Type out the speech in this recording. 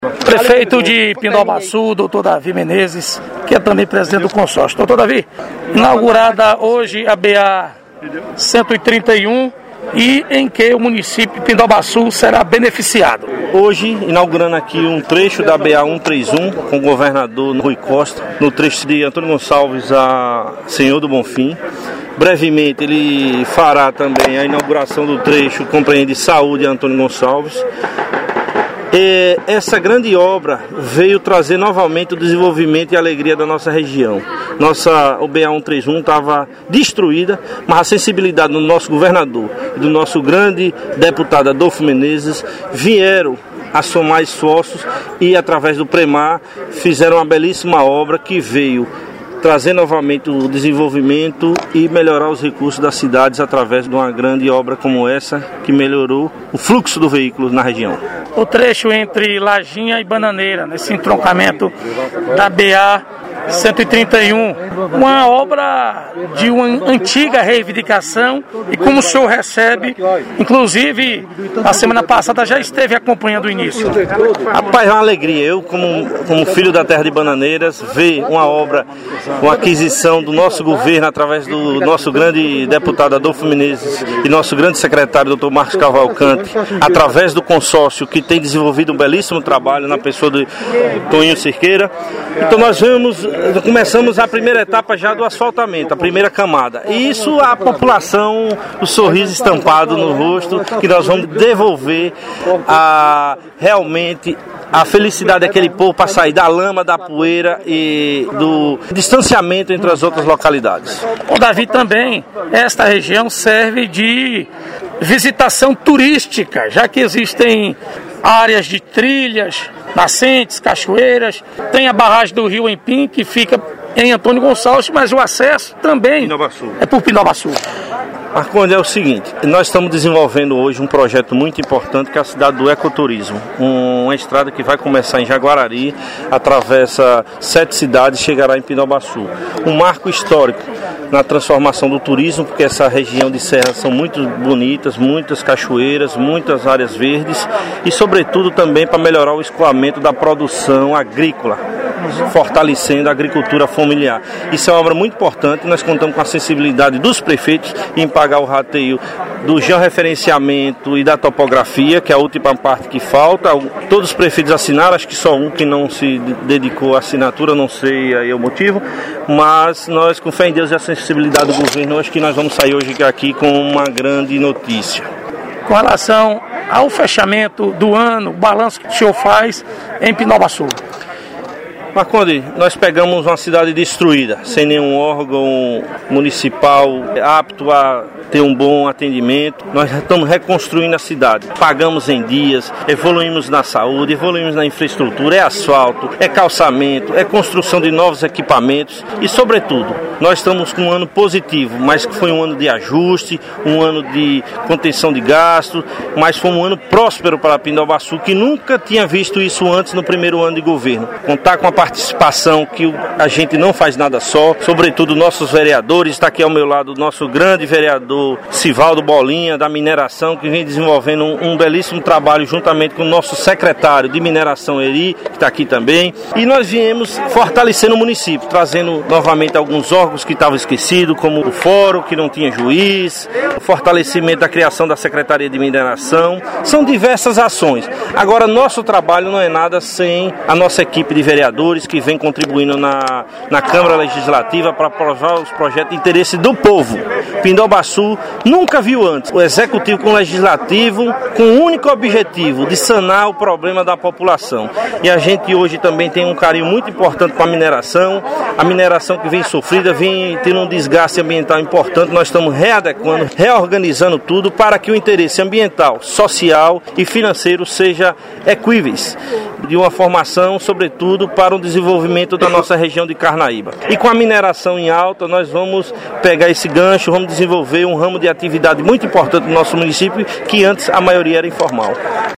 Prefeito de Pindobaçu, doutor Davi Menezes, que é também presidente do consórcio. Doutor Davi, inaugurada hoje a BA 131 e em que o município de Pindobaçu será beneficiado. Hoje, inaugurando aqui um trecho da BA 131 com o governador Rui Costa, no trecho de Antônio Gonçalves a Senhor do Bonfim. Brevemente ele fará também a inauguração do trecho que compreende Saúde Antônio Gonçalves. Essa grande obra veio trazer novamente o desenvolvimento e a alegria da nossa região. Nossa BA 131 estava destruída, mas a sensibilidade do nosso governador e do nosso grande deputado Adolfo Menezes vieram a somar esforços e, através do Premar, fizeram uma belíssima obra que veio trazer novamente o desenvolvimento e melhorar os recursos das cidades através de uma grande obra como essa, que melhorou o fluxo do veículo na região. O trecho entre Lajinha e Bananeira, nesse entroncamento da BA 131, uma obra de uma antiga reivindicação, e como o senhor recebe, inclusive a semana passada já esteve acompanhando o início. Rapaz, é uma alegria. Eu, como filho da terra de Bananeiras, ver uma obra, uma aquisição do nosso governo através do nosso grande deputado Adolfo Menezes e nosso grande secretário, doutor Marcos Cavalcante, através do consórcio que tem desenvolvido um belíssimo trabalho na pessoa do Toninho Cerqueira. Então nós começamos a primeira etapa já do asfaltamento, a primeira camada. E isso a população, o sorriso estampado no rosto, que nós vamos devolver realmente a felicidade daquele povo para sair da lama, da poeira e do distanciamento entre as outras localidades. O Davi, também, esta região serve de visitação turística, já que existem áreas de trilhas, nascentes, cachoeiras, tem a barragem do Rio Empim, que fica em Antônio Gonçalves, mas o acesso também é por Pindobaçu. Marcondes, é o seguinte, nós estamos desenvolvendo hoje um projeto muito importante, que é a cidade do ecoturismo, uma estrada que vai começar em Jaguarari, atravessa 7 cidades e chegará em Pindobaçu. Um marco histórico na transformação do turismo, porque essa região de serras são muito bonitas, muitas cachoeiras, muitas áreas verdes e, sobretudo, também para melhorar o escoamento da produção agrícola, fortalecendo a agricultura familiar. Isso é uma obra muito importante. Nós contamos com a sensibilidade dos prefeitos em pagar o rateio do georreferenciamento e da topografia, que é a última parte que falta. Todos os prefeitos assinaram, acho que só um que não se dedicou à assinatura, não sei aí o motivo, mas nós, com fé em Deus e a sensibilidade do governo, acho que nós vamos sair hoje aqui com uma grande notícia. Com relação ao fechamento do ano, o balanço que o senhor faz em Pindobaçu? Marcondes, nós pegamos uma cidade destruída, sem nenhum órgão municipal apto a ter um bom atendimento. Nós estamos reconstruindo a cidade, pagamos em dias, evoluímos na saúde, evoluímos na infraestrutura, é asfalto, é calçamento, é construção de novos equipamentos e, sobretudo, nós estamos com um ano positivo, mas que foi um ano de ajuste, um ano de contenção de gastos, mas foi um ano próspero para Pindobaçu, que nunca tinha visto isso antes no primeiro ano de governo. Contar com a participação, que a gente não faz nada só, sobretudo nossos vereadores. Está aqui ao meu lado o nosso grande vereador Sivaldo Bolinha, da mineração, que vem desenvolvendo um belíssimo trabalho juntamente com o nosso secretário de mineração, Eri, que está aqui também. E nós viemos fortalecendo o município, trazendo novamente alguns órgãos que estavam esquecidos, como o fórum, que não tinha juiz, o fortalecimento da criação da Secretaria de Mineração. São diversas ações. Agora, nosso trabalho não é nada sem a nossa equipe de vereadores, que vem contribuindo na Câmara Legislativa para aprovar os projetos de interesse do povo. Pindobaçu nunca viu antes o Executivo com o Legislativo com o único objetivo de sanar o problema da população. E a gente hoje também tem um carinho muito importante para a mineração que vem sofrida, vem tendo um desgaste ambiental importante. Nós estamos readequando, reorganizando tudo para que o interesse ambiental, social e financeiro seja equíveis, de uma formação, sobretudo, para o desenvolvimento da nossa região de Carnaíba. E com a mineração em alta, nós vamos pegar esse gancho, vamos desenvolver um ramo de atividade muito importante no nosso município, que antes a maioria era informal.